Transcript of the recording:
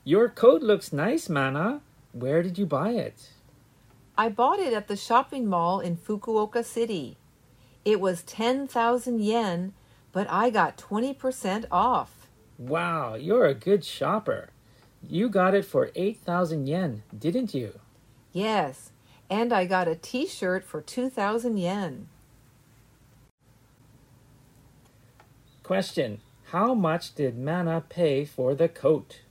Your coat looks nice, Mana. Where did you buy it? I bought it at the shopping mall in Fukuoka City. It was 10,000 yen, but I got 20% off. Wow, you're a good shopper. You got it for 8,000 yen, didn't you? Yes, and I got a t-shirt for 2,000 yen. Question. How much did Mana pay for the coat?